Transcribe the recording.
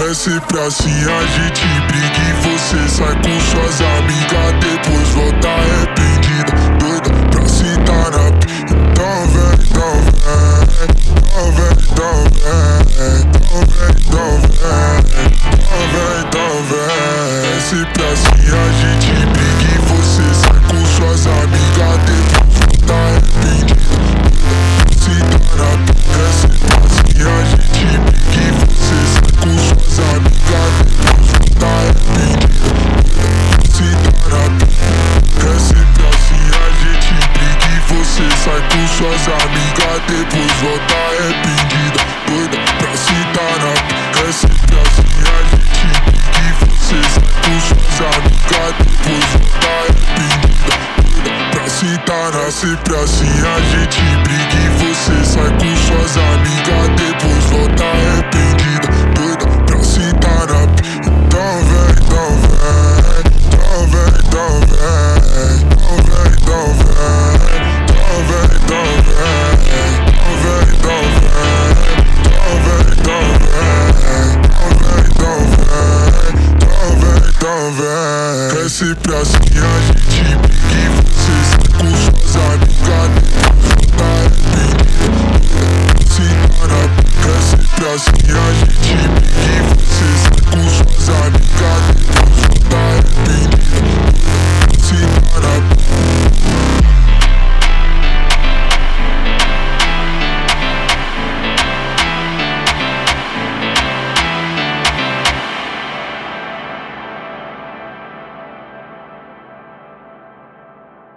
É sempre assim, a gente briga e você sai com suas amigas, depois volta arrependida, doida pra sentar na p. Então vem, então vem, então vem, então vem, então vem, então vem, então vem. É sempre assim, a gente briga e você sai com suas amigas, depois volta arrependida, doida pra sentar na p. É sempre assim, a gente briga e você sai com suas amigas, depois volta arrependida, doida pra sentar na p. É sempre assim, a gente briga e você sai com suas amigas, depois volta arrependida, doida pra sentar na p. É sempre assim, a gente briga e você sai com suas amigas, depois volta arrependida, doida pra sentar na p. Sempre assim, a gente briga e você sai com suas amigas, depois volta arrependida,